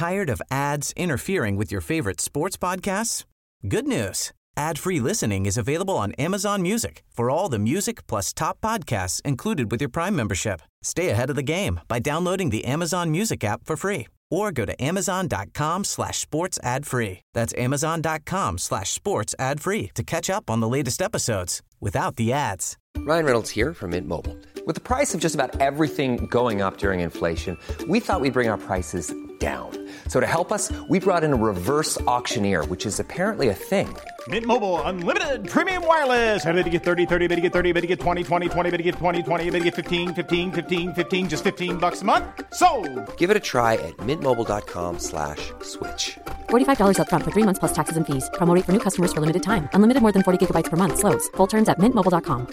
Tired of ads interfering with your favorite sports podcasts? Good news. Ad-free listening is available on Amazon Music for all the music plus top podcasts included with your Prime membership. Stay ahead of the game by downloading the Amazon Music app for free or go to amazon.com/sports ad free. That's amazon.com/sports ad free to catch up on the latest episodes without the ads. Ryan Reynolds here from Mint Mobile. With the price of just about everything going up during inflation, we thought we'd bring our prices down. So to help us, we brought in a reverse auctioneer, which is apparently a thing. Mint Mobile Unlimited Premium Wireless. How to get 30, 30, bit to get 30, bit to get 20, 20, 20, bit to get 20, 20, bit to get 15, 15, 15, 15, just $15 a month? Sold! Give it a try at mintmobile.com/switch. $45 up front for 3 months plus taxes and fees. Promo rate for new customers for limited time. Unlimited more than 40 gigabytes per month. Slows full terms at mintmobile.com.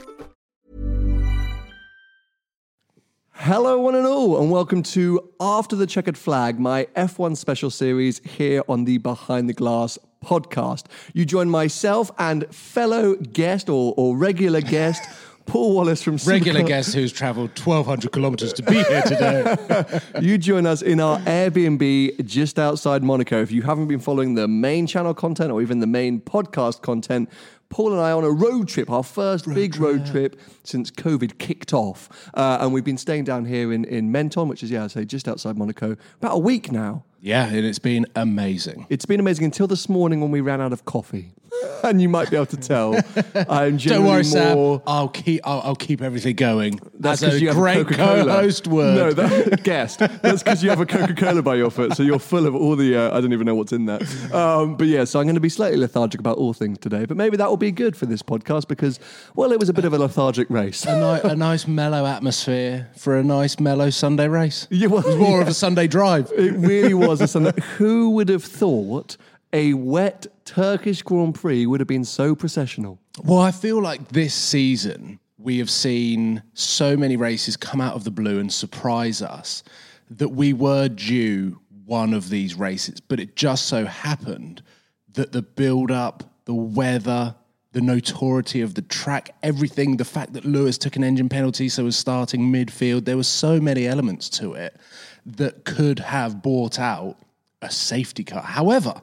Hello, one and all, and welcome to After the Checkered Flag, my F1 special series here on the Behind the Glass podcast. You join myself and fellow guest or regular guest, Paul Wallace from regular guest who's travelled 1,200 kilometres to be here today. You join us in our Airbnb just outside Monaco. If you haven't been following the main channel content or even the main podcast content, Paul and I are on a road trip, our first big road trip since COVID kicked off. And we've been staying down here in Menton, which is, just outside Monaco, about a week now. Yeah, and it's been amazing. It's been amazing until this morning when we ran out of coffee. And you might be able to tell. I'm Don't worry, more... Sam. I'll keep everything going. That's a you great have a co-host word. No, guest. That's because you have a Coca-Cola by your foot, so you're full of all the... I don't even know what's in that. But yeah, so I'm going to be slightly lethargic about all things today. But maybe that will be good for this podcast because, well, it was a bit of a lethargic race. A nice mellow atmosphere for a nice mellow Sunday race. Yeah, well, it was more of a Sunday drive. It really was a Sunday. Who would have thought a wet Turkish Grand Prix would have been so processional? Well, I feel like this season we have seen so many races come out of the blue and surprise us that we were due one of these races, but it just so happened that the build-up, the weather, the notoriety of the track, everything, the fact that Lewis took an engine penalty, so was starting midfield, there were so many elements to it that could have brought out a safety car. However,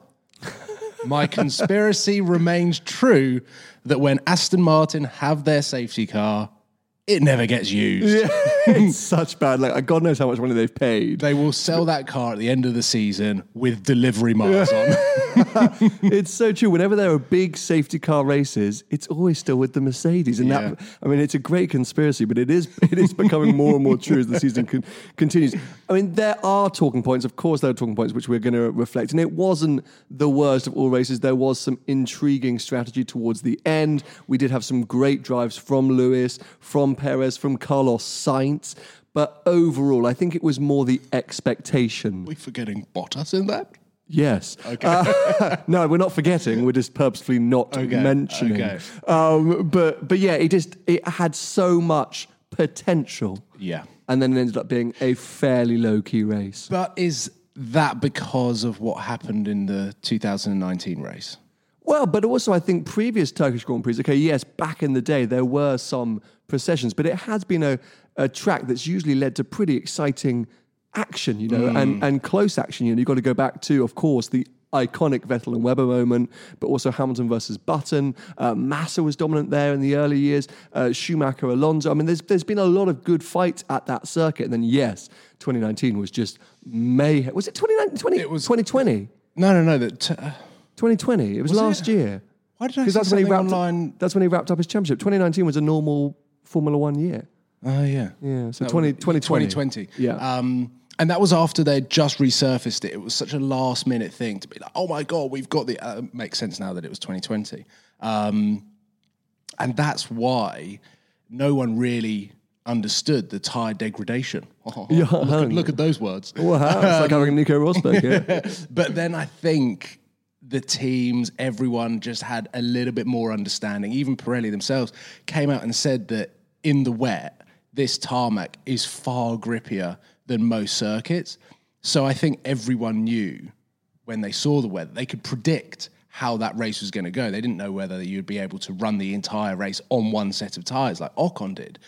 my conspiracy remains true that when Aston Martin have their safety car, it never gets used. Yeah, it's such bad luck. God knows how much money they've paid. They will sell that car at the end of the season with delivery miles on. It's so true. Whenever there are big safety car races, it's always still with the Mercedes. And that, I mean, it's a great conspiracy, but it is becoming more and more true as the season continues. I mean, there are talking points. Of course, there are talking points which we're going to reflect. And it wasn't the worst of all races. There was some intriguing strategy towards the end. We did have some great drives from Lewis, from Perez, from Carlos Sainz. But overall, I think it was more the expectation. Are we forgetting Bottas in that? Yes. Okay. No, we're not forgetting. We're just purposefully not mentioning. Okay. But yeah, it had so much potential. Yeah. And then it ended up being a fairly low-key race. But is that because of what happened in the 2019 race? Well, but also I think previous Turkish Grand Prix, okay, yes, back in the day there were some processions, but it has been a track that's usually led to pretty exciting action, and close action. You've got to go back to, of course, the iconic Vettel and Webber moment, but also Hamilton versus Button. Massa was dominant there in the early years. Schumacher, Alonso. I mean, there's been a lot of good fights at that circuit. And then, yes, 2019 was just mayhem. Was it 2019? It was 2020. No. 2020. It was last year. Why did I see something online? That's when he wrapped up his championship. 2019 was a normal Formula One year. Oh, yeah. Yeah, so 2020. 2020. Yeah. And that was after they'd just resurfaced it. It was such a last-minute thing to be like, oh, my God, we've got the... makes sense now that it was 2020. And that's why no one really understood the tyre degradation. Look at those words. Wow, it's like having Nico Rosberg here. But then I think the teams, everyone just had a little bit more understanding. Even Pirelli themselves came out and said that in the wet, this tarmac is far grippier than most circuits. So I think everyone knew when they saw the weather, they could predict how that race was going to go. They didn't know whether you'd be able to run the entire race on one set of tyres like Ocon did.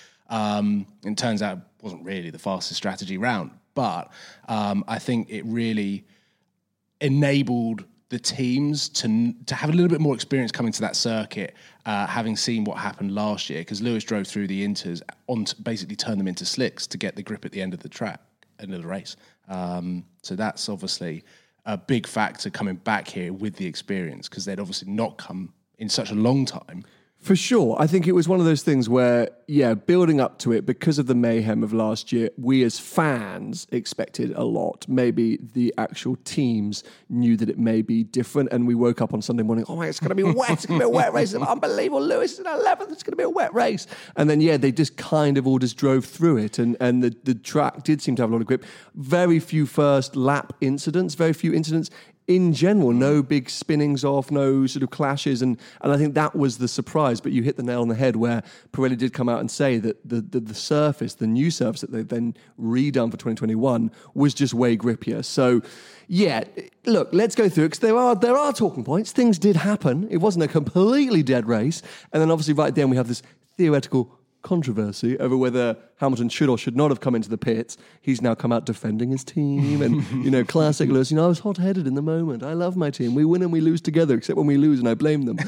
It turns out it wasn't really the fastest strategy round. But I think it really enabled the teams to have a little bit more experience coming to that circuit, having seen what happened last year, because Lewis drove through the Inters basically turned them into slicks to get the grip at the end of the track, end of the race. So that's obviously a big factor coming back here with the experience, because they'd obviously not come in such a long time. For sure. I think it was one of those things where, building up to it, because of the mayhem of last year, we as fans expected a lot. Maybe the actual teams knew that it may be different, and we woke up on Sunday morning, oh my, it's going to be wet, it's going to be a wet race, it's unbelievable, Lewis is in 11th, it's going to be a wet race. And then, they just kind of all just drove through it, and the track did seem to have a lot of grip. Very few first lap incidents, very few incidents in general, no big spinnings off, no sort of clashes, and I think that was the surprise. But you hit the nail on the head where Pirelli did come out and say that the surface, the new surface that they've then redone for 2021 was just way grippier. So, look, let's go through it, because there are talking points. Things did happen. It wasn't a completely dead race. And then obviously right at the end we have this theoretical controversy over whether Hamilton should or should not have come into the pits. He's now come out defending his team, and classic Lewis. I was hot-headed in the moment. I love my team. We win and we lose together, except when we lose, and I blame them.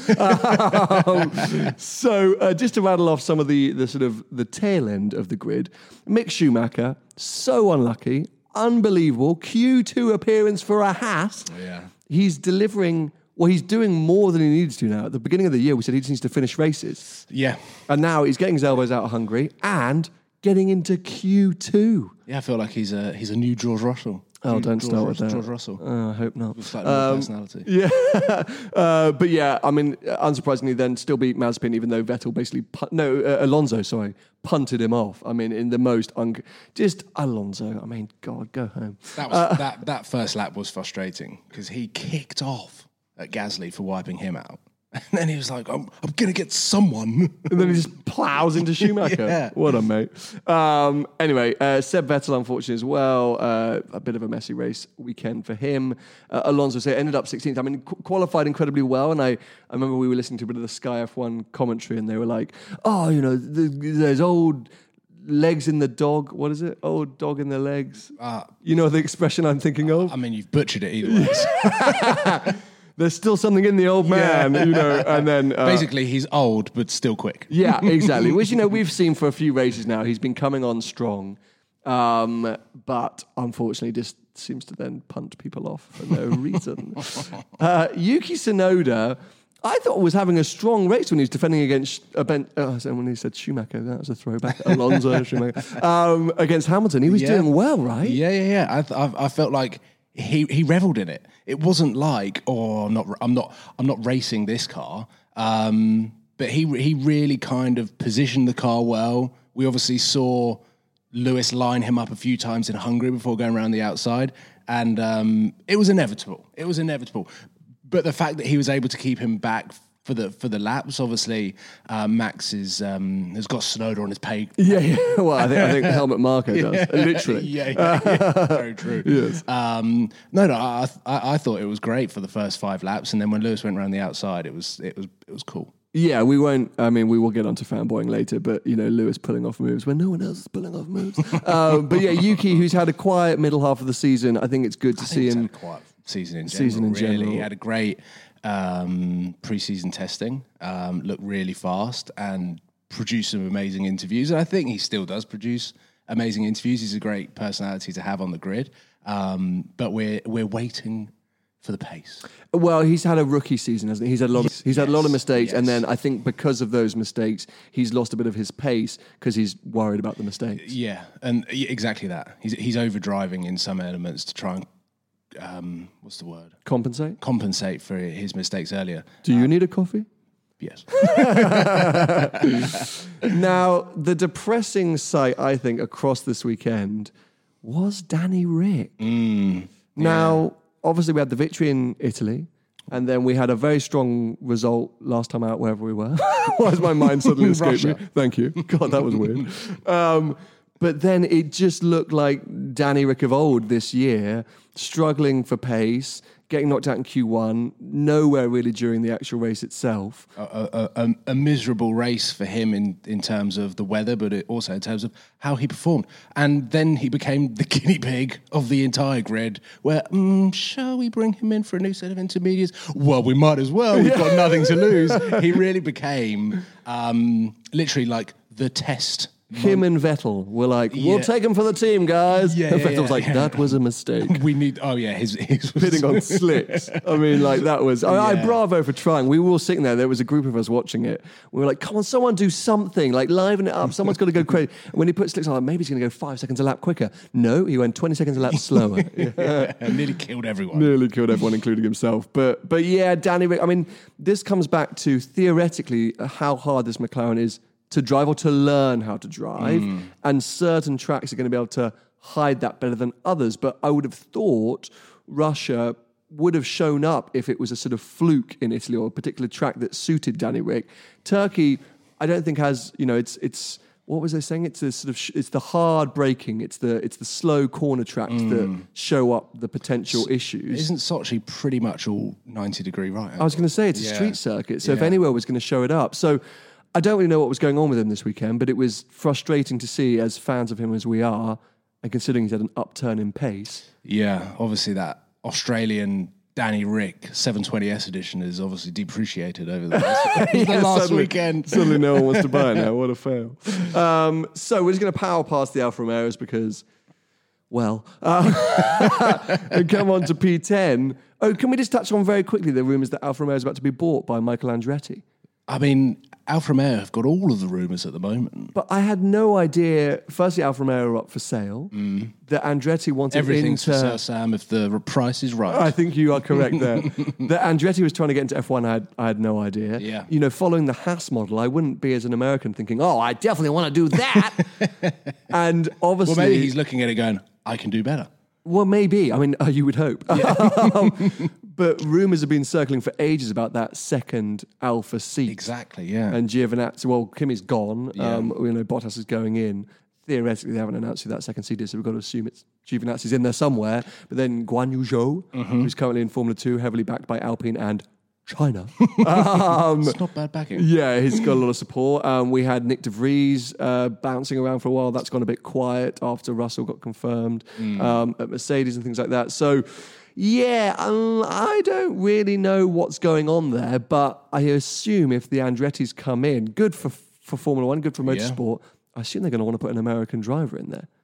So just to rattle off some of the sort of the tail end of the grid, Mick Schumacher, so unlucky, unbelievable Q2 appearance for a Haas. Yeah, he's delivering. Well, he's doing more than he needs to now. At the beginning of the year, we said he just needs to finish races. Yeah. And now he's getting his elbows out of Hungary and getting into Q2. Yeah, I feel like he's a new George Russell. Oh, don't start with that. George Russell. I hope not. With slightly more personality. Yeah. But unsurprisingly then still beat Mazepin, even though Vettel basically... Alonso, punted him off. In the most... just Alonso. God, go home. That first lap was frustrating, because he kicked off at Gasly for wiping him out. And then he was like, I'm going to get someone. And then he just plows into Schumacher. Yeah. What a mate. Anyway, Seb Vettel, unfortunately, as well. A bit of a messy race weekend for him. Alonso ended up 16th. Qualified incredibly well. And I remember we were listening to a bit of the Sky F1 commentary, and they were like, there's old... legs in the dog. What is it? Old dog in the legs. You know the expression I'm thinking of? You've butchered it either way. There's still something in the old man, and then... basically, he's old, but still quick. Yeah, exactly. Which, we've seen for a few races now. He's been coming on strong, but unfortunately just seems to then punt people off for no reason. Yuki Tsunoda, I thought, was having a strong race when he was defending against when he said Schumacher, that was a throwback. Alonso, Schumacher. Against Hamilton. He was doing well, right? Yeah. I felt like he reveled in it. It wasn't like, I'm not racing this car. But he really kind of positioned the car well. We obviously saw Lewis line him up a few times in Hungary before going around the outside, and it was inevitable. But the fact that he was able to keep him back for the laps, obviously, Max has got Tsunoda on his pay. Yeah. Well, I think Helmut Marko does, literally. Yeah. Very true. Yes. I thought it was great for the first 5 laps, and then when Lewis went around the outside, it was cool. Yeah, we won't. We will get onto fanboying later, but Lewis pulling off moves when no one else is pulling off moves. But yeah, Yuki, who's had a quiet middle half of the season, I think it's good to see him. Had a quiet season in general. He had a great pre-season testing. Looked really fast and produced some amazing interviews. And I think he still does produce amazing interviews. He's a great personality to have on the grid. But we're waiting for the pace. Well, he's had a rookie season, hasn't he? He's had a lot of mistakes, and then I think because of those mistakes, he's lost a bit of his pace because he's worried about the mistakes. Yeah, and exactly that. He's overdriving in some elements to try and what's the word? Compensate for his mistakes earlier. Do you need a coffee? Yes. Now, the depressing sight, I think, across this weekend was Danny Ric. Now, obviously, we had the victory in Italy, and then we had a very strong result last time out, wherever we were. Why has my mind suddenly escaped me? Thank you. God, that was weird. But then it just looked like Danny Rick of old this year, struggling for pace, getting knocked out in Q1, nowhere really during the actual race itself. A miserable race for him in terms of the weather, but also in terms of how he performed. And then he became the guinea pig of the entire grid, where, shall we bring him in for a new set of intermediates? Well, we might as well. We've got nothing to lose. He really became literally like the test. Him and Vettel were like, we'll take him for the team, guys. Yeah, and Vettel was like, that was a mistake. We need, his Pitting on slicks. I mean, like that was, bravo for trying. We were all sitting there. There was a group of us watching it. We were like, come on, someone do something. Like, liven it up. Someone's got to go crazy. And when he put slicks on, like, maybe he's going to go 5 seconds a lap quicker. No, he went 20 seconds a lap slower. And nearly killed everyone. Nearly killed everyone, including himself. But yeah, Danny Rick, I mean, this comes back to theoretically how hard this McLaren is to drive or to learn how to drive. And certain tracks are going to be able to hide that better than others. But I would have thought Russia would have shown up if it was a sort of fluke in Italy or a particular track that suited Danny Rick. Turkey, I don't think has, it's what was they saying? It's a sort of it's the hard braking, it's the slow corner tracks that show up the potential issues. Isn't Sochi pretty much all 90-degree right? I was going to say it's a street circuit, so if anywhere was going to show it up. So I don't really know what was going on with him this weekend, but it was frustrating to see, as fans of him as we are, and considering he's had an upturn in pace. Yeah, obviously that Australian Danny Rick 720S edition is obviously depreciated over the last weekend. Suddenly no one wants to buy it now. What a fail. So we're just going to power past the Alfa Romeos because, and come on to P10. Oh, can we just touch on very quickly the rumours that Alfa Romeo is about to be bought by Michael Andretti? I mean, Alfa Romeo have got all of the rumours at the moment. But I had no idea, firstly, Alfa Romeo are up for sale, that Andretti wanted Everything's for Sir Sam if the price is right. I think you are correct there. That Andretti was trying to get into F1, I had no idea. Yeah. You know, following the Haas model, I wouldn't be as an American thinking, I definitely want to do that. And obviously... Well, maybe he's looking at it going, I can do better. Well, maybe. I mean, you would hope. Yeah. But rumours have been circling for ages about that second Alfa seat. Exactly, yeah. And Giovinazzi, Kimi's gone. Yeah. Bottas is going in. Theoretically, they haven't announced who that second seat is, so we've got to assume it's Giovinazzi's in there somewhere. But then Guan Yu Zhou, who's currently in Formula 2, heavily backed by Alpine and China. It's not bad backing. Yeah, he's got a lot of support. We had Nick de Vries bouncing around for a while. That's gone a bit quiet after Russell got confirmed at Mercedes and things like that. So, yeah, I don't really know what's going on there, but I assume if the Andrettis come in, good for Formula One, good for motorsport, I assume they're going to want to put an American driver in there.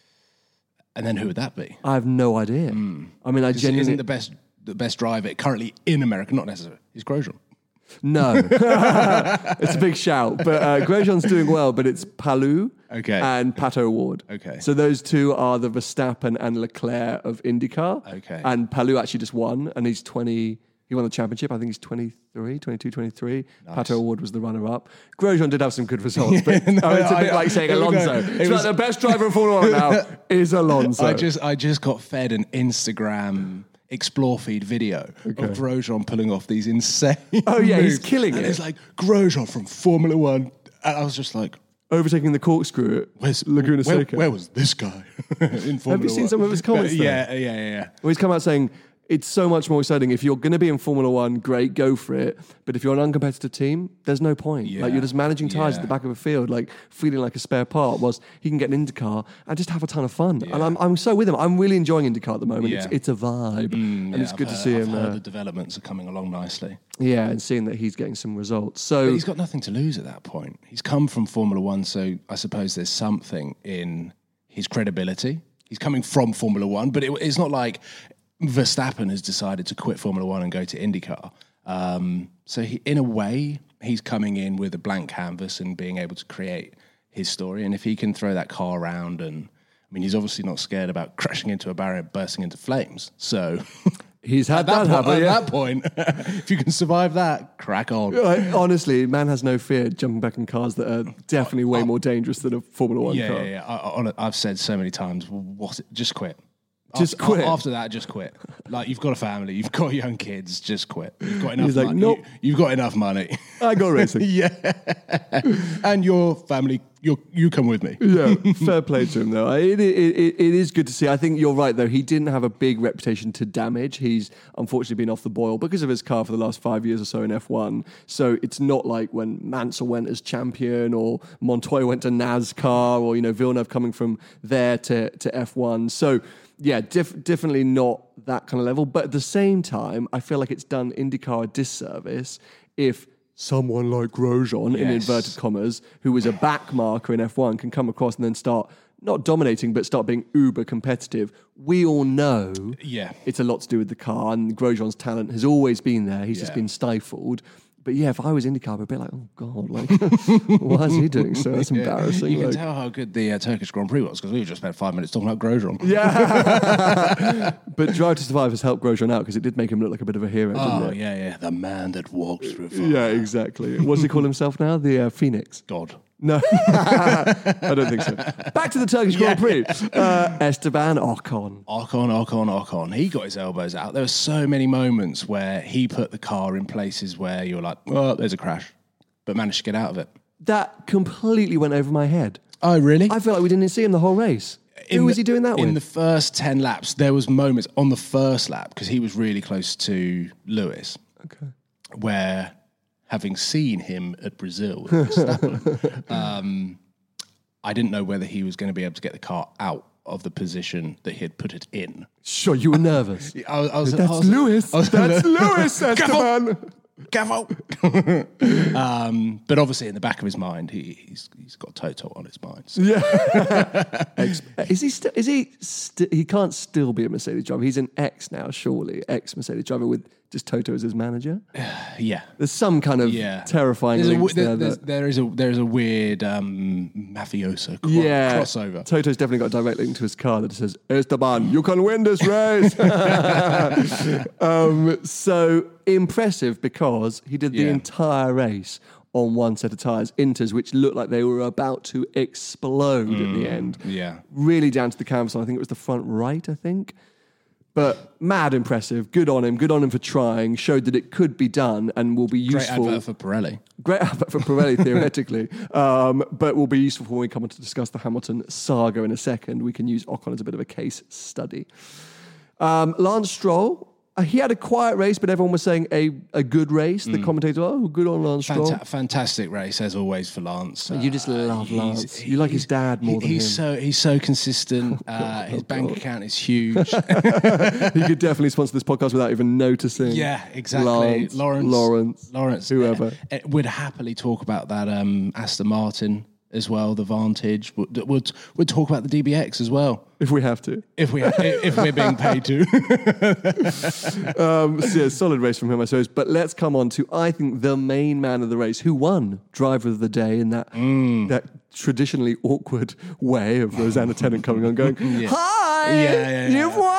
And then who would that be? I have no idea. I mean, I genuinely... Isn't the best driver currently in America, not necessarily, is Grosjean. No. It's a big shout. But Grosjean's doing well, but it's Palou and Pato O'Ward. Okay. So those two are the Verstappen and Leclerc of IndyCar. Okay. And Palou actually just won, and he's 20... He won the championship. I think he's 22, 23. Nice. Pato O'Ward was the runner-up. Grosjean did have some good results, but it's a bit like saying Alonso. It's like the best driver in Formula 1 now is Alonso. I just got fed an Instagram Explore feed video of Grosjean pulling off these insane moves. He's killing it. It's like Grosjean from Formula 1. And I was just like... Overtaking the corkscrew at Laguna Seca. Where was this guy in Formula 1? Have you seen some of his comments there? Yeah. Well, he's come out saying... It's so much more exciting. If you're going to be in Formula One, great, go for it. But if you're an uncompetitive team, there's no point. Yeah. Like, you're just managing tyres at the back of a field, like feeling like a spare part, whilst he can get an IndyCar and just have a ton of fun. Yeah. And I'm so with him. I'm really enjoying IndyCar at the moment. Yeah. It's a vibe. And it's good to see him. The developments are coming along nicely. Yeah, and seeing that he's getting some results. So but he's got nothing to lose at that point. He's come from Formula One, so I suppose there's something in his credibility. He's coming from Formula One, but it's not like Verstappen has decided to quit Formula One and go to IndyCar. So in a way, he's coming in with a blank canvas and being able to create his story. And if he can throw that car around, and I mean, he's obviously not scared about crashing into a barrier and bursting into flames. So he's had that happen. At that point, if you can survive that, crack on. Honestly, man has no fear jumping back in cars that are definitely way more dangerous than a Formula One car. Yeah. I've said so many times, just quit. Just quit. After that, just quit. Like, you've got a family, you've got young kids, just quit. You've got enough He's like, money. nope. You've got enough money. I go racing. Yeah. And your family, you come with me. Yeah, fair play to him, though. It is good to see. I think you're right, though. He didn't have a big reputation to damage. He's unfortunately been off the boil because of his car for the last 5 years or so in F1. So it's not like when Mansell went as champion or Montoya went to NASCAR or, Villeneuve coming from there to F1. So, yeah, definitely not that kind of level. But at the same time, I feel like it's done IndyCar a disservice if someone like Grosjean, in inverted commas, who was a back marker in F1, can come across and then start not dominating, but start being uber competitive. We all know it's a lot to do with the car, and Grosjean's talent has always been there. He's just been stifled. But yeah, if I was IndyCar, I'd be like, oh God, like, why is he doing so? That's embarrassing. You can tell how good the Turkish Grand Prix was because we just spent 5 minutes talking about Grosjean. Yeah. But Drive to Survive has helped Grosjean out because it did make him look like a bit of a hero, didn't it? Yeah. The man that walks through fire. Yeah, exactly. What does he call himself now? The Phoenix? God. No, I don't think so. Back to the Turkish Grand Prix. Esteban Ocon. Ocon. He got his elbows out. There were so many moments where he put the car in places where you're like, oh, there's a crash, but managed to get out of it. That completely went over my head. Oh, really? I feel like we didn't see him the whole race. Who was he doing that with? In the first 10 laps, there was moments on the first lap, because he was really close to Lewis, where... having seen him at Brazil with Verstappen, I didn't know whether he was going to be able to get the car out of the position that he had put it in. Sure, you were nervous. That's Lewis. That's Lewis, Esteban. Gavel. But obviously, in the back of his mind, he's got Toto on his mind. So. Yeah. Is he still? He can't still be a Mercedes driver. He's an ex now, surely. Ex Mercedes driver with just Toto as his manager. Yeah. There's some kind of terrifying links there. There is a weird mafioso crossover. Toto's definitely got a direct link to his car that says, Esteban, you can win this race. So impressive because he did the entire race on one set of tyres, Inters, which looked like they were about to explode at the end. Yeah. Really down to the canvas. I think it was the front right, But mad impressive. Good on him for trying. Showed that it could be done and will be useful. Great advert for Pirelli. Great advert for Pirelli, theoretically. But will be useful when we come on to discuss the Hamilton saga in a second. We can use Ocon as a bit of a case study. Lance Stroll. He had a quiet race, but everyone was saying a good race. The commentator, good on Lance Stroll. Fantastic race, as always, for Lance. You just love Lance. You like his dad more than him. He's so consistent. His bank account is huge. He could definitely sponsor this podcast without even noticing. Yeah, exactly. Lawrence, whoever. Would happily talk about that Aston Martin as well, the Vantage. We'd talk about the DBX as well. If we have to. If we're being paid to. Solid race from him, I suppose. But let's come on to, I think, the main man of the race, who won Driver of the Day in that traditionally awkward way of Rosanna Tennant coming on going, hi, you've won!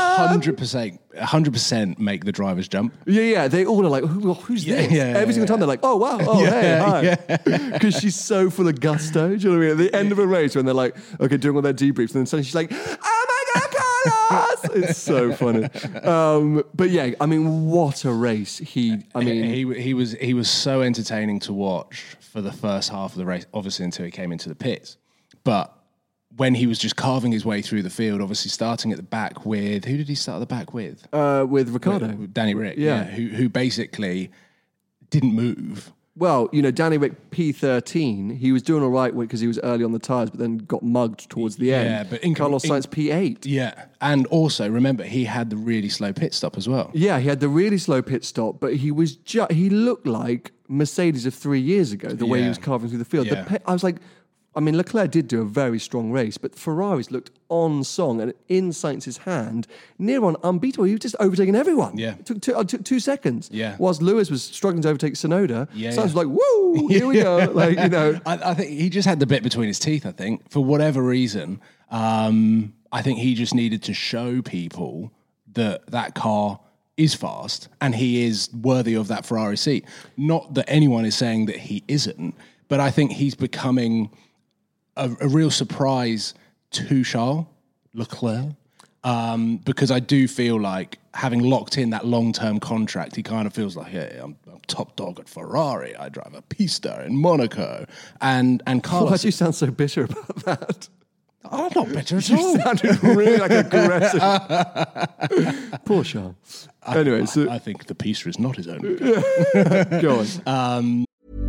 100% make the drivers jump. Yeah. They all are like, who's this? Every single time they're like, oh, wow, hey, hi. Because she's so full of gusto. Do you know what I mean? At the end of a race when they're like, okay, doing all their debriefs, and then suddenly she's like, oh my God, Carlos! It's so funny. But yeah, I mean, what a race. He was so entertaining to watch for the first half of the race, obviously until he came into the pits. But when he was just carving his way through the field, obviously starting at the back with... Who did he start at the back with? With Ricciardo. With Danny Rick, who basically didn't move. Well, Danny Rick P13, he was doing all right because he was early on the tyres, but then got mugged towards the end. Yeah, but Carlos Sainz P8. Yeah, and also, remember, he had the really slow pit stop as well. Yeah, he had the really slow pit stop, but he was he looked like Mercedes of 3 years ago, the way he was carving through the field. Yeah. I was like... I mean, Leclerc did do a very strong race, but Ferraris looked on song and in Sainz's hand, near on unbeatable. He was just overtaking everyone. Yeah. It took 2 seconds. Yeah. Whilst Lewis was struggling to overtake Tsunoda, Sainz was like, woo, here we go. Like, I think he just had the bit between his teeth, I think, for whatever reason. I think he just needed to show people that car is fast and he is worthy of that Ferrari seat. Not that anyone is saying that he isn't, but I think he's becoming... a real surprise to Charles Leclerc. because I do feel like having locked in that long-term contract, he kind of feels like, hey, I'm top dog at Ferrari. I drive a Pista in Monaco. And Carlos... Why do you sound so bitter about that? I'm not bitter at You all. sounded really like aggressive. Poor Charles. Anyway, so I think the Pista is not his own. go on.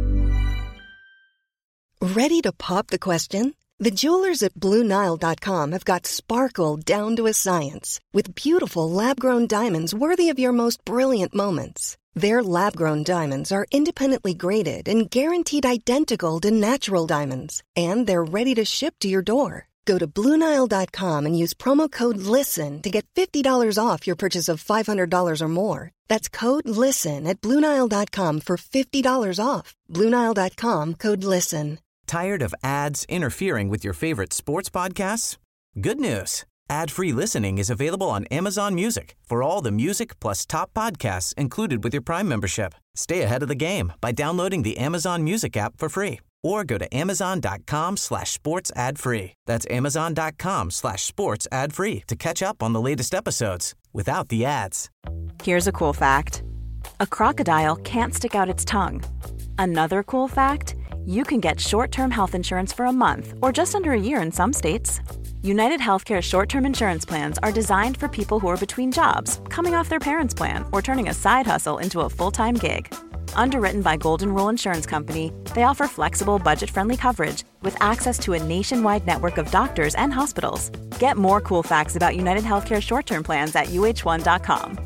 Ready to pop the question? The jewelers at BlueNile.com have got sparkle down to a science with beautiful lab-grown diamonds worthy of your most brilliant moments. Their lab-grown diamonds are independently graded and guaranteed identical to natural diamonds, and they're ready to ship to your door. Go to BlueNile.com and use promo code LISTEN to get $50 off your purchase of $500 or more. That's code LISTEN at BlueNile.com for $50 off. BlueNile.com, code LISTEN. Tired of ads interfering with your favorite sports podcasts? Good news. Ad-free listening is available on Amazon Music for all the music plus top podcasts included with your Prime membership. Stay ahead of the game by downloading the Amazon Music app for free or go to amazon.com/sports ad free. That's amazon.com/sports ad free to catch up on the latest episodes without the ads. Here's a cool fact. A crocodile can't stick out its tongue. Another cool fact, you can get short-term health insurance for a month or just under a year in some states. United Healthcare short-term insurance plans are designed for people who are between jobs, coming off their parents' plan, or turning a side hustle into a full-time gig. Underwritten by Golden Rule Insurance Company, they offer flexible, budget-friendly coverage with access to a nationwide network of doctors and hospitals. Get more cool facts about United Healthcare short-term plans at uh1.com.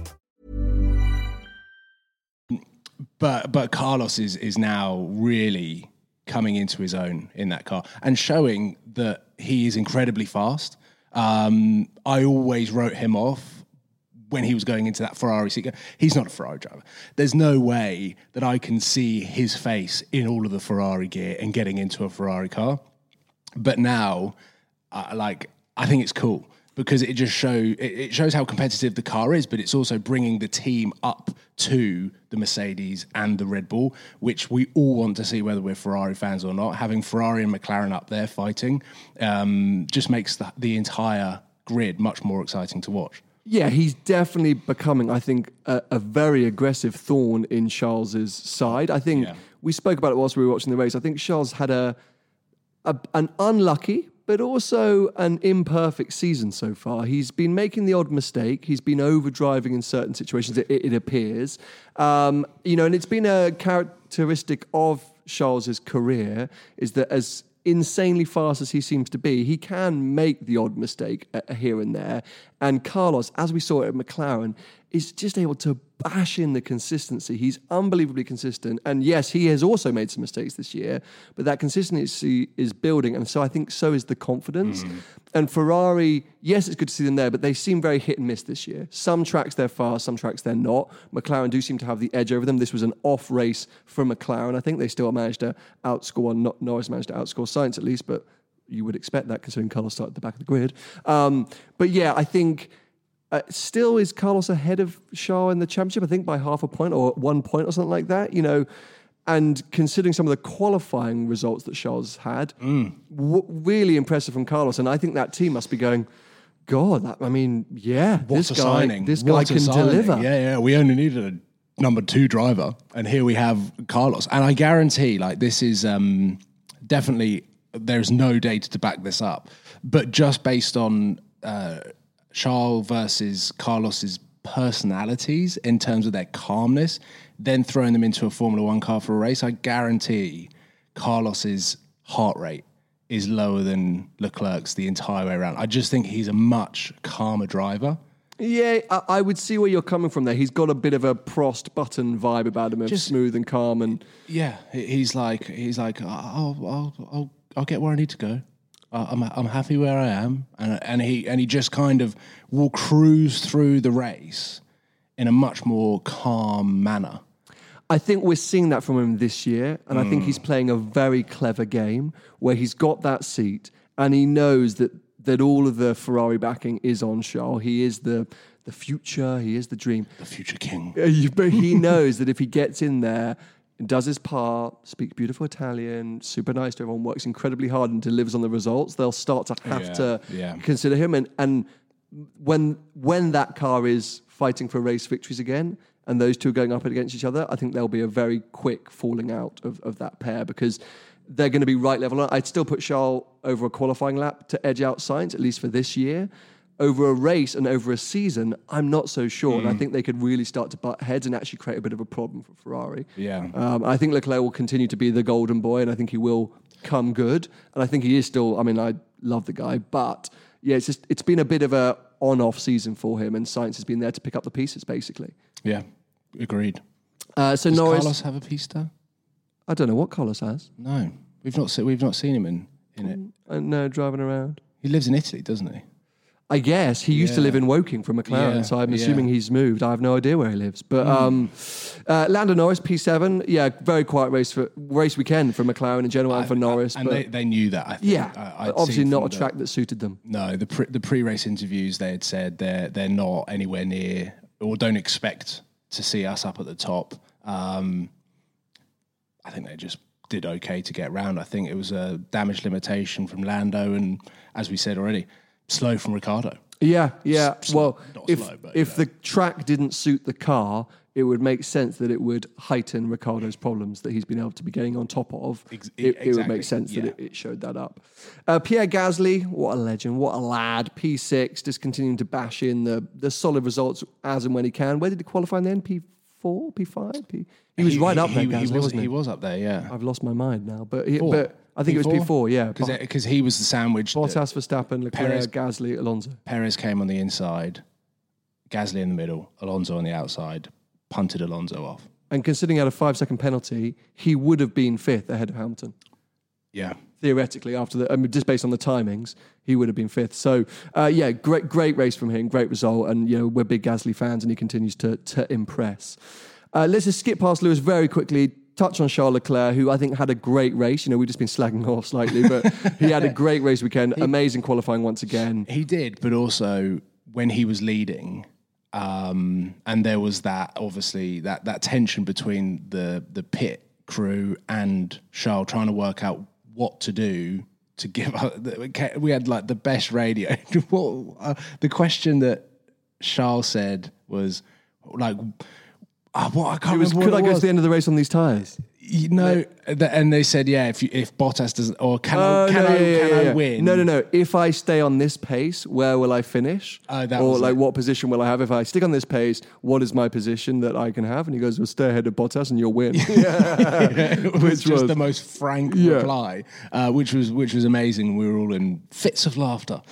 But Carlos is now really coming into his own in that car and showing that he is incredibly fast. I always wrote him off when he was going into that Ferrari seat. He's not a Ferrari driver. There's no way that I can see his face in all of the Ferrari gear and getting into a Ferrari car. But now, I think it's cool because it just shows how competitive the car is, but it's also bringing the team up to the Mercedes and the Red Bull, which we all want to see whether we're Ferrari fans or not. Having Ferrari and McLaren up there fighting just makes the entire grid much more exciting to watch. Yeah, he's definitely becoming, I think, a very aggressive thorn in Charles's side. I think we spoke about it whilst we were watching the race. I think Charles had an unlucky but also an imperfect season so far. He's been making the odd mistake. He's been overdriving in certain situations, it appears. And it's been a characteristic of Charles's career is that as insanely fast as he seems to be, he can make the odd mistake here and there. And Carlos, as we saw at McLaren, is just able to bash in the consistency. He's unbelievably consistent. And yes, he has also made some mistakes this year, but that consistency is building. And so I think so is the confidence. And Ferrari, yes, it's good to see them there, but they seem very hit and miss this year. Some tracks they're fast, some tracks they're not. McLaren do seem to have the edge over them. This was an off race for McLaren. I think they still managed to outscore, Norris managed to outscore Sainz at least, but you would expect that considering Carlos started at the back of the grid. But yeah, I think still is Carlos ahead of Charles in the championship, I think by half a point or 1 point or something like that, and considering some of the qualifying results that Charles had, really impressive from Carlos. And I think that team must be going, God, this guy can deliver. Yeah, we only needed a number 2 driver, and here we have Carlos. And I guarantee, this is definitely, there's no data to back this up, but just based on Charles versus Carlos's personalities in terms of their calmness, then throwing them into a Formula One car for a race, I guarantee Carlos's heart rate is lower than Leclerc's the entire way around. I just think he's a much calmer driver. Yeah, I would see where you're coming from there. He's got a bit of a Prost Button vibe about him, just smooth and calm. And yeah, he's like, I'll get where I need to go. I'm happy where I am, and he just kind of will cruise through the race in a much more calm manner. I think we're seeing that from him this year, and I think he's playing a very clever game where he's got that seat and he knows that all of the Ferrari backing is on Charles. He is the future, he is the dream. The future king. But he knows that if he gets in there, does his part, speaks beautiful Italian, super nice to everyone, works incredibly hard and delivers on the results, they'll start to have to consider him. And when that car is fighting for race victories again, and those two are going up against each other, I think there'll be a very quick falling out of that pair, because they're going to be right level. I'd still put Charles over a qualifying lap to edge out Sainz, at least for this year. Over a race and over a season, I'm not so sure. And I think they could really start to butt heads and actually create a bit of a problem for Ferrari. Yeah. I think Leclerc will continue to be the golden boy, and I think he will come good. And I think he is still, I mean, I love the guy, but yeah, it's been a bit of a on-off season for him, and Sainz has been there to pick up the pieces, basically. Yeah, agreed. Does Norris, Carlos have a pista? I don't know what Carlos has. No, we've not seen him in it. No, driving around. He lives in Italy, doesn't he? I guess he used to live in Woking for McLaren, so I'm assuming he's moved. I have no idea where he lives. But Lando Norris, P7, very quiet race weekend for McLaren in general and for Norris. And they knew that, I think. Yeah, obviously not a track that suited them. No, the pre-race interviews, they had said they're not anywhere near, or don't expect to see us up at the top. I think they just did okay to get round. I think it was a damage limitation from Lando, and as we said already, slow from Ricciardo. Yeah. Well, if the track didn't suit the car, it would make sense that it would heighten Ricciardo's problems that he's been able to be getting on top of. It would make sense that it showed that up. Pierre Gasly, what a legend, what a lad. P6, just continuing to bash in the solid results as and when he can. Where did he qualify in the end? P4, P5? He was right up there, Gasly, wasn't he? He was up there, yeah. I've lost my mind now. But I think P4? It was P4, yeah. Because he was the sandwich. Bottas, Verstappen, Leclerc, Gasly, Alonso. Perez came on the inside, Gasly in the middle, Alonso on the outside, punted Alonso off. And considering he had a 5-second penalty, he would have been fifth ahead of Hamilton. Yeah. Theoretically, just based on the timings, he would have been fifth. So, great race from him, great result. And, we're big Gasly fans and he continues to impress. Let's just skip past Lewis very quickly. Touch on Charles Leclerc, who I think had a great race. We've just been slagging off slightly, but he had a great race weekend. Amazing qualifying once again. He did, but also when he was leading, and there was that, obviously, that tension between the pit crew and Charles trying to work out what to do to give up. We had like the best radio. The question that Charles said was like, I can't remember. Could I go to the end of the race on these tyres? And they said, if Bottas doesn't, or can I win? No. If I stay on this pace, where will I finish? What position will I have? If I stick on this pace, what is my position that I can have? And he goes, well, stay ahead of Bottas and you'll win. Which was the most frank reply, which was amazing. We were all in fits of laughter.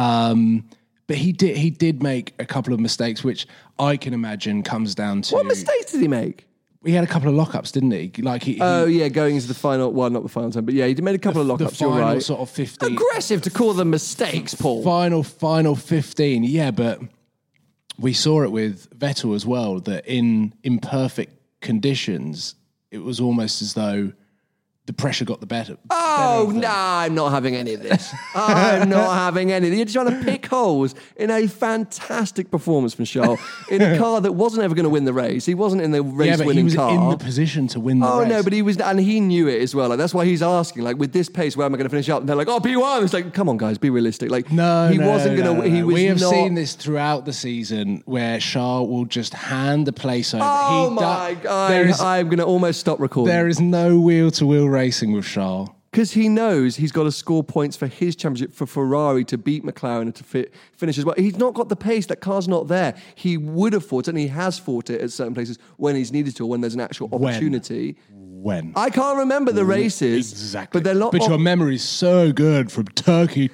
But he did make a couple of mistakes, which I can imagine comes down to... What mistakes did he make? He had a couple of lockups, didn't he? Going into the final... Well, not the final time, but he made a couple of lockups, you're right. Sort of 15... Aggressive to call them mistakes, Paul. Final 15, yeah, but we saw it with Vettel as well, that in imperfect conditions, it was almost as though the pressure got the better. I'm not having any of this. I'm not having any of this. You're trying to pick holes in a fantastic performance from Charles in a car that wasn't ever going to win the race. He wasn't in the race-winning car. He was in the position to win the race. Oh, no, but he was, and he knew it as well. Like, that's why he's asking, like, with this pace, where am I going to finish up? And they're like, P1. It's like, come on, guys, be realistic. Like, he wasn't going to. We have seen this throughout the season where Charles will just hand the place over. My God. I'm going to almost stop recording. There is no wheel-to-wheel racing with Charles. Because he knows he's got to score points for his championship, for Ferrari to beat McLaren and to finish as well. He's not got the pace. That car's not there. He would have fought it, and he has fought it at certain places when he's needed to, or when there's an actual opportunity. When? I can't remember the races. Exactly. But they're not. But your memory's so good from Turkey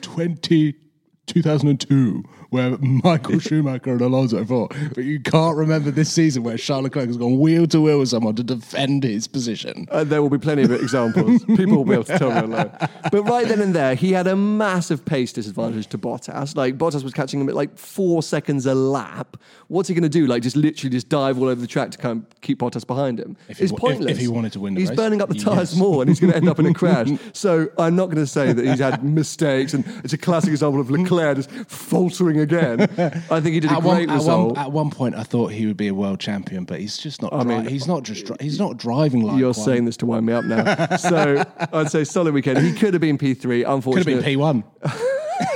2002, where Michael Schumacher and Alonso fought. But you can't remember this season where Charles Leclerc has gone wheel to wheel with someone to defend his position. There will be plenty of examples. People will be able to tell me alone. But right then and there, he had a massive pace disadvantage to Bottas. Like, Bottas was catching him at like 4 seconds a lap. What's he going to do? Like, just literally dive all over the track to kind of keep Bottas behind him? It's pointless. If he wanted to win the race. He's burning up the tyres more, and he's going to end up in a crash. So I'm not going to say that he's had mistakes, and it's a classic example of Leclerc just faltering again. I think he did a great result. At one point, I thought he would be a world champion, but he's just not. He's not driving like. You're saying this to wind me up now. So I'd say solid weekend. He could have been P3. Unfortunately, could have been P1.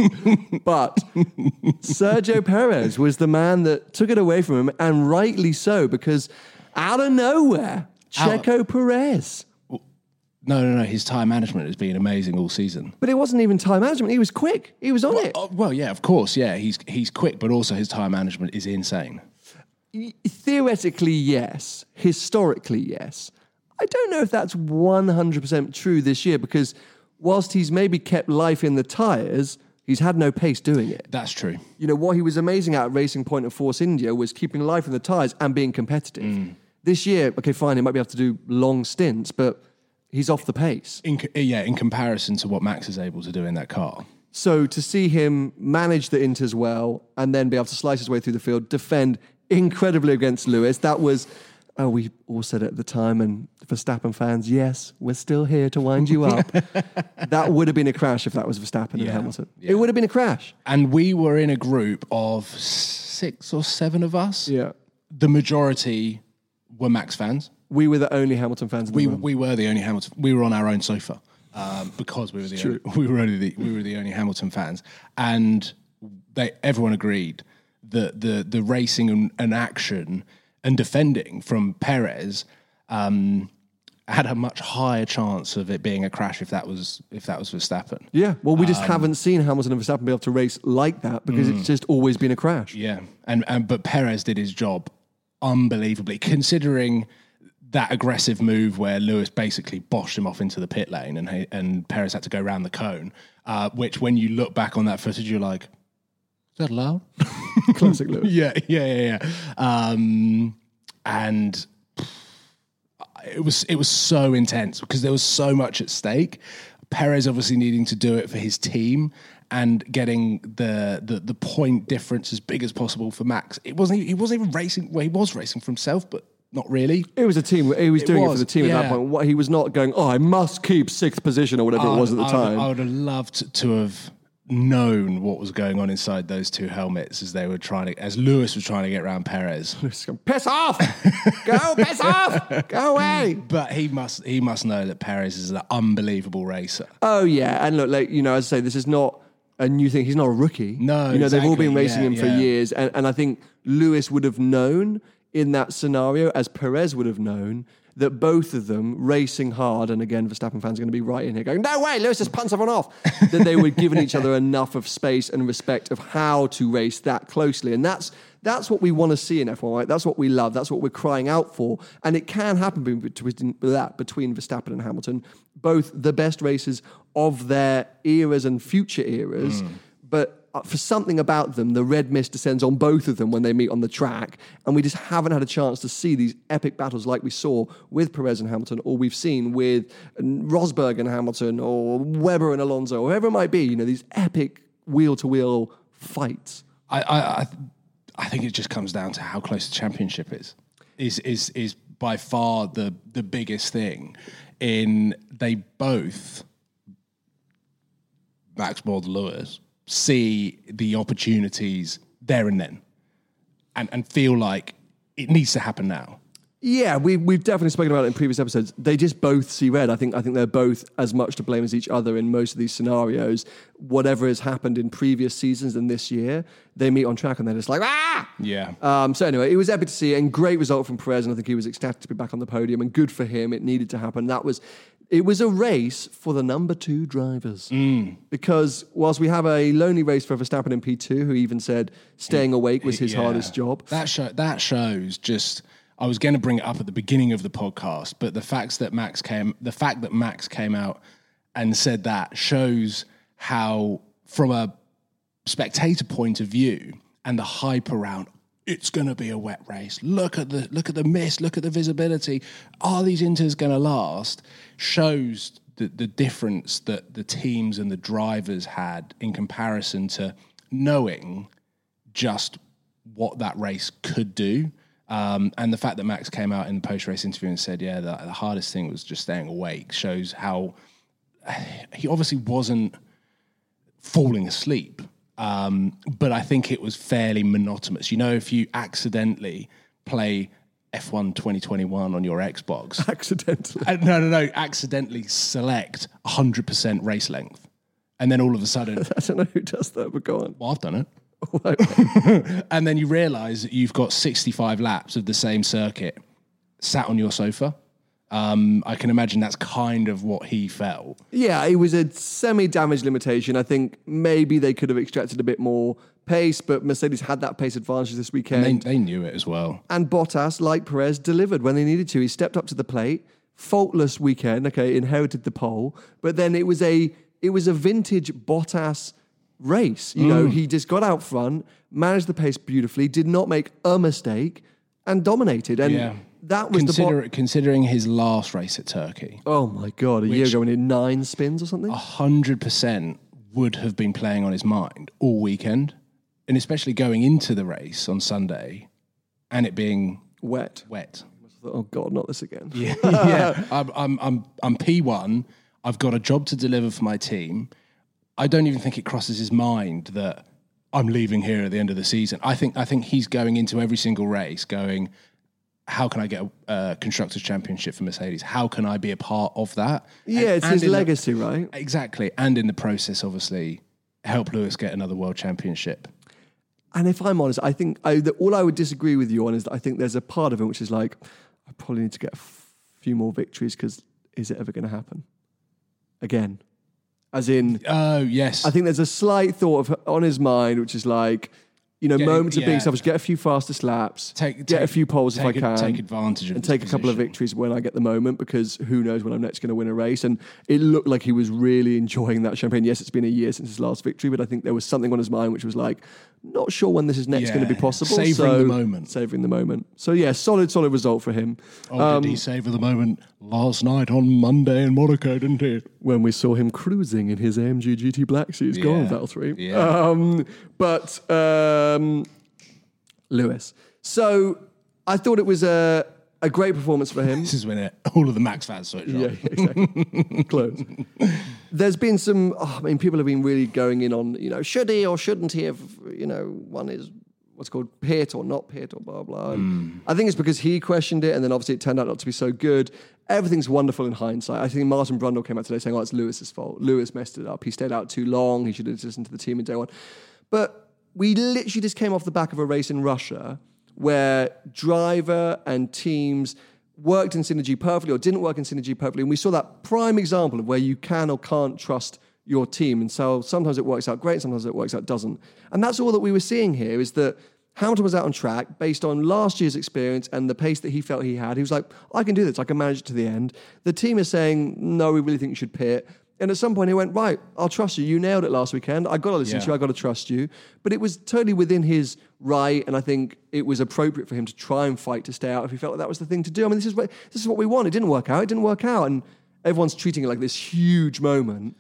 But Sergio Perez was the man that took it away from him, and rightly so, because out of nowhere, Checo Perez. No. His time management has been amazing all season. But it wasn't even time management. He was quick. He was on it. Well, yeah, of course. Yeah, he's quick, but also his time management is insane. Theoretically, yes. Historically, yes. I don't know if that's 100% true this year, because whilst he's maybe kept life in the tyres, he's had no pace doing it. That's true. You know, what he was amazing at Racing Point and Force India was keeping life in the tyres and being competitive. This year, okay, fine, he might be able to do long stints, but he's off the pace. In comparison to what Max is able to do in that car. So to see him manage the Inters well and then be able to slice his way through the field, defend incredibly against Lewis, that was... Oh, we all said it at the time, and Verstappen fans, yes, we're still here to wind you up. That would have been a crash if that was Verstappen and Hamilton. Yeah. It would have been a crash. And we were in a group of 6 or 7 of us. Yeah. The majority were Max fans. We were the only Hamilton fans in the room. We were the only Hamilton. We were on our own sofa because we were the only Hamilton fans, and everyone agreed that the racing and action and defending from Perez had a much higher chance of it being a crash if that was Verstappen. Yeah, well, we just haven't seen Hamilton and Verstappen be able to race like that because it's just always been a crash. Yeah, but Perez did his job unbelievably, considering that aggressive move where Lewis basically boshed him off into the pit lane and Perez had to go around the cone, which when you look back on that footage, you're like, is that allowed? Classic Lewis. Yeah. And it was so intense because there was so much at stake. Perez obviously needing to do it for his team and getting the point difference as big as possible for Max. He wasn't even racing. Well, he was racing for himself, but not really. It was a team. He was doing it for the team at that point. What, he was not going, I must keep 6th position or whatever it was at the time. I would have loved to have known what was going on inside those two helmets as Lewis was trying to get around Perez. Piss off! Go, piss off! Go away! But he must know that Perez is an unbelievable racer. Oh yeah, and look, as I say, this is not a new thing. He's not a rookie. No, they've all been racing him for years, and I think Lewis would have known in that scenario, as Perez would have known, that both of them racing hard, and again, Verstappen fans are going to be right in here going, no way, Lewis just punched someone off, that they were giving each other enough of space and respect of how to race that closely. And that's what we want to see in F1, right? That's what we love. That's what we're crying out for. And it can happen between Verstappen and Hamilton, both the best racers of their eras and future eras, but for something about them, the red mist descends on both of them when they meet on the track, and we just haven't had a chance to see these epic battles like we saw with Perez and Hamilton, or we've seen with Rosberg and Hamilton, or Webber and Alonso, or whoever it might be. These epic wheel-to-wheel fights. I think it just comes down to how close the championship is by far the biggest thing. They both, Max more than Lewis, see the opportunities there and then and feel like it needs to happen now. Yeah, we've definitely spoken about it in previous episodes. They just both see red. I think they're both as much to blame as each other in most of these scenarios. Whatever has happened in previous seasons and this year, they meet on track and they're just like, ah! Yeah. So anyway, it was epic to see, and great result from Perez, and I think he was ecstatic to be back on the podium, and good for him. It needed to happen. It was a race for the number 2 drivers. Because whilst we have a lonely race for Verstappen in P2, who even said staying awake was his hardest job. That shows just... I was going to bring it up at the beginning of the podcast, but the fact that Max came out and said that shows how, from a spectator point of view, and the hype around, it's going to be a wet race. Look at the mist. Look at the visibility. Are these Inters going to last? Shows the difference that the teams and the drivers had in comparison to knowing just what that race could do. And the fact that Max came out in the post-race interview and said, the hardest thing was just staying awake, shows how he obviously wasn't falling asleep. But I think it was fairly monotonous. If you accidentally play F1 2021 on your Xbox. Accidentally? No. Accidentally select 100% race length. And then all of a sudden... I don't know who does that, but go on. Well, I've done it. Okay. And then you realise that you've got 65 laps of the same circuit sat on your sofa. I can imagine that's kind of what he felt. Yeah, it was a semi-damage limitation. I think maybe they could have extracted a bit more pace, but Mercedes had that pace advantage this weekend. And they knew it as well. And Bottas, like Perez, delivered when they needed to. He stepped up to the plate. Faultless weekend, okay, inherited the pole. But then it was a vintage Bottas race. You know, he just got out front, managed the pace beautifully, did not make a mistake, and dominated. And that was considering his last race at Turkey. Oh my God, a year ago when he had 9 spins or something? 100% would have been playing on his mind all weekend. And especially going into the race on Sunday and it being wet. Oh God, not this again. Yeah. I'm P1. I've got a job to deliver for my team. I don't even think it crosses his mind that I'm leaving here at the end of the season. I think he's going into every single race going, how can I get a Constructors' Championship for Mercedes? How can I be a part of that? Yeah, it's his legacy, right? Exactly. And in the process, obviously, help Lewis get another World Championship. And if I'm honest, I think all I would disagree with you on is that I think there's a part of him which is like, I probably need to get a few more victories because is it ever going to happen again? As in, oh yes, I think there's a slight thought on his mind which is like, you know, moments of being selfish, get a few fastest laps, get a few poles if I can, take advantage of and take a couple of victories when I get the moment, because who knows when I'm next going to win a race. And it looked like he was really enjoying that champagne. Yes, it's been a year since his last victory, but I think there was something on his mind which was like, not sure when this is next going to be possible. Savouring the moment. So yeah, solid result for him. Did he savour the moment last night on Monday in Monaco, didn't he? When we saw him cruising in his AMG GT Black Series. Go on, Valtteri. Yeah. But Lewis. So I thought it was a great performance for him. This is when all of the Max fans switch on. Yeah, exactly. Close. There's been some, people have been really going in on, should he or shouldn't he have, one is what's called pit or not pit or blah, blah. I think it's because he questioned it and then obviously it turned out not to be so good. Everything's wonderful in hindsight. I think Martin Brundle came out today saying, it's Lewis's fault. Lewis messed it up. He stayed out too long. He should have listened to the team in day one. But we literally just came off the back of a race in Russia where driver and teams worked in synergy perfectly or didn't work in synergy perfectly. And we saw that prime example of where you can or can't trust your team. And so sometimes it works out great, sometimes it works out doesn't. And that's all that we were seeing here, is that Hamilton was out on track based on last year's experience and the pace that he felt he had. He was like, I can do this, I can manage it to the end. The team is saying, no, we really think you should pit. And at some point he went, right, I'll trust you. You nailed it last weekend. I got to listen to you. I got to trust you. But it was totally within his right. And I think it was appropriate for him to try and fight to stay out if he felt like that was the thing to do. I mean, this is what we want. It didn't work out. And everyone's treating it like this huge moment.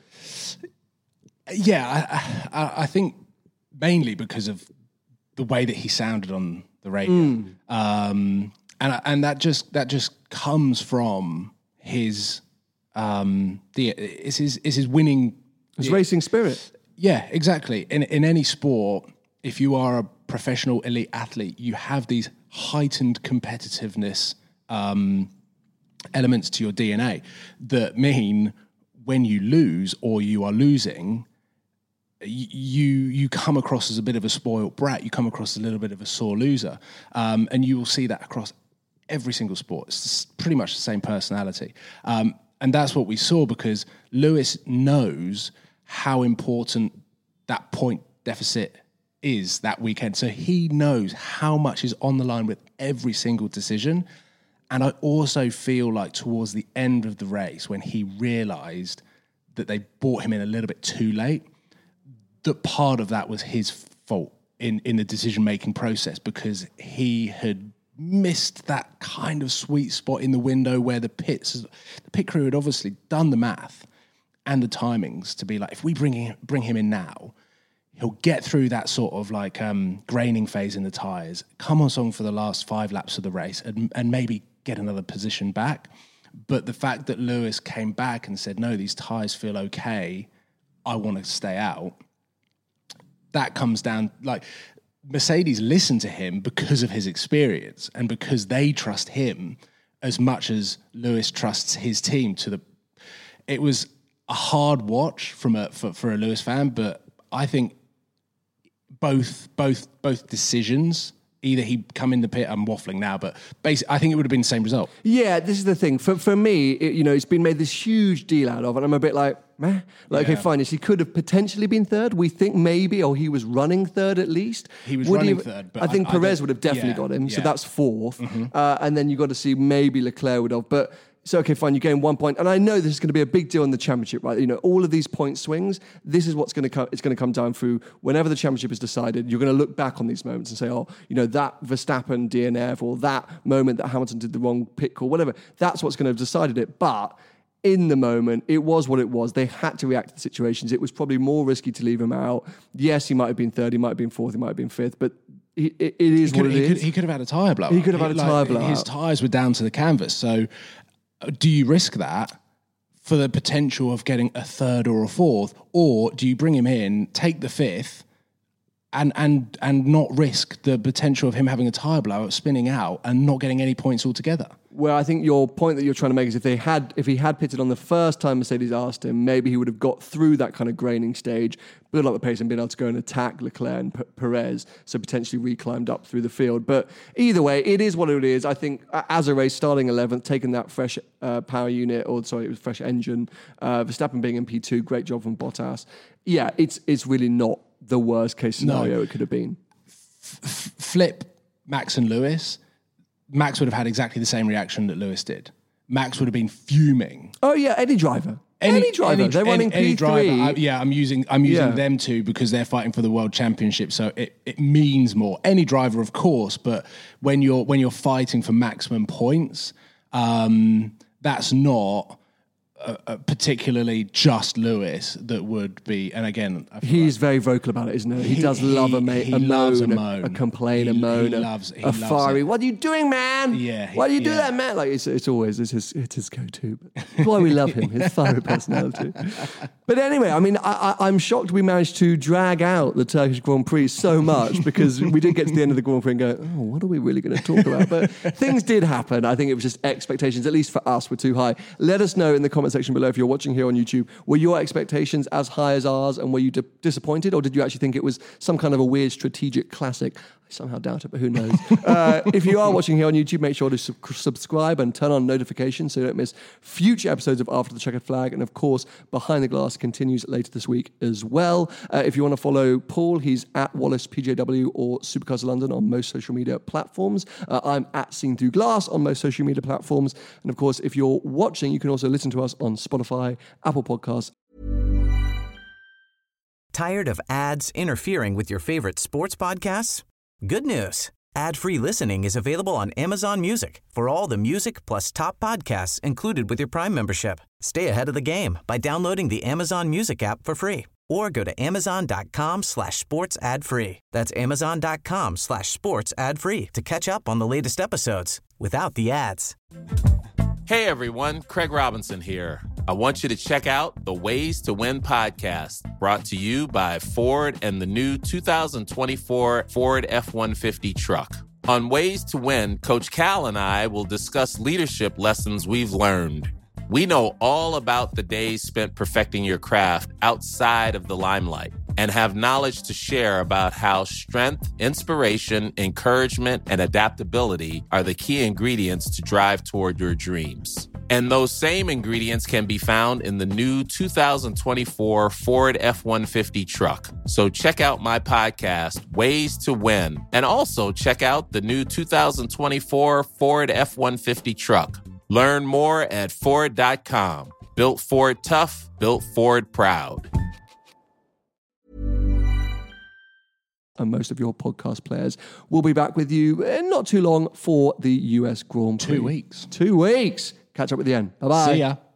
Yeah, I think mainly because of the way that he sounded on the radio. And that just comes from his... is his winning, his racing spirit. Yeah, exactly. In any sport, if you are a professional elite athlete, you have these heightened competitiveness elements to your DNA that mean when you lose or you are losing, you come across as a bit of a spoiled brat. You come across as a little bit of a sore loser, and you will see that across every single sport. It's pretty much the same personality. And that's what we saw, because Lewis knows how important that point deficit is that weekend. So he knows how much is on the line with every single decision. And I also feel like towards the end of the race, when he realised that they brought him in a little bit too late, that part of that was his fault in the decision-making process, because he had missed that kind of sweet spot in the window where the pit crew had obviously done the math and the timings to be like, if we bring him in now, he'll get through that sort of like graining phase in the tyres, come on song for the last 5 laps of the race and maybe get another position back. But the fact that Lewis came back and said, no, these tyres feel okay, I want to stay out, that comes down, like, Mercedes listened to him because of his experience and because they trust him as much as Lewis trusts his team. It was a hard watch for a Lewis fan, but I think both decisions. Either he'd come in the pit, I'm waffling now, but basically I think it would have been the same result. Yeah, this is the thing. For me, it's been made this huge deal out of, and I'm a bit like, meh. Okay, fine. Yes, he could have potentially been third. We think maybe, or he was running third at least. He was running third. But I think Perez would have definitely got him, so that's fourth. Mm-hmm. And then you got to see maybe Leclerc would have, but... So, okay, fine, you gain 1 point. And I know this is going to be a big deal in the championship, right? All of these point swings, this is what's going to come. It's going to come down through whenever the championship is decided. You're going to look back on these moments and say, that Verstappen DNF or that moment that Hamilton did the wrong pit call, whatever. That's what's going to have decided it. But in the moment, it was what it was. They had to react to the situations. It was probably more risky to leave him out. Yes, he might have been third, he might have been fourth, he might have been fifth, but it is what it is. He could have had a tyre blowout. He could have had a tyre blowout. His tyres were down to the canvas, so... Do you risk that for the potential of getting a third or a fourth, or do you bring him in, take the fifth, and not risk the potential of him having a tyre blowout, spinning out, and not getting any points altogether? Well, I think your point that you're trying to make is if he had pitted on the first time Mercedes asked him, maybe he would have got through that kind of graining stage, built up the pace and been able to go and attack Leclerc and Perez, so potentially re-climbed up through the field. But either way, it is what it is. I think as a race, starting 11th, taking that fresh power unit, it was fresh engine, Verstappen being in P2, great job from Bottas. Yeah, it's really not the worst case scenario it could have been. Flip Max and Lewis. Max would have had exactly the same reaction that Lewis did. Max would have been fuming. Oh yeah, any driver. Any driver. They're running P3. Driver, I'm using them two because they're fighting for the world championship, so it means more. Any driver, of course, but when you're fighting for maximum points, that's not particularly just Lewis that would be. And again, he's very vocal about it, isn't he? He does love a moan, a complain, a moan, a fiery. It. What are you doing, man? Yeah. Why do you do that, man? Like it's always his go-to. That's why we love him. His fiery personality. But anyway, I mean, I'm shocked we managed to drag out the Turkish Grand Prix so much because we did get to the end of the Grand Prix and go, oh, what are we really going to talk about? But things did happen. I think it was just expectations, at least for us, were too high. Let us know in the comment section below if you're watching here on YouTube. Were your expectations as high as ours, and were you disappointed, or did you actually think it was some kind of a weird strategic classic? I somehow doubt it, but who knows? If you are watching here on YouTube, make sure to subscribe and turn on notifications so you don't miss future episodes of After the Checkered Flag. And of course, Behind the Glass continues later this week as well. If you want to follow Paul, he's at Wallace PJW or Supercars London on most social media platforms. I'm at Seen Through Glass on most social media platforms. And of course, if you're watching, you can also listen to us on Spotify, Apple Podcasts. Tired of ads interfering with your favorite sports podcasts? Good news. Ad-free listening is available on Amazon Music for all the music plus top podcasts included with your Prime membership. Stay ahead of the game by downloading the Amazon Music app for free or go to amazon.com/sports ad free. That's amazon.com/sports ad free to catch up on the latest episodes without the ads. Hey everyone, Craig Robinson here. I want you to check out the Ways to Win podcast, brought to you by Ford and the new 2024 Ford F-150 truck. On Ways to Win, Coach Cal and I will discuss leadership lessons we've learned. We know all about the days spent perfecting your craft outside of the limelight and have knowledge to share about how strength, inspiration, encouragement, and adaptability are the key ingredients to drive toward your dreams. And those same ingredients can be found in the new 2024 Ford F-150 truck. So check out my podcast, Ways to Win, and also check out the new 2024 Ford F-150 truck. Learn more at Ford.com. Built Ford tough, built Ford proud. And most of your podcast players will be back with you in not too long for the US Grand Prix. 2 weeks. 2 weeks. Catch up at the end. Bye-bye. See ya.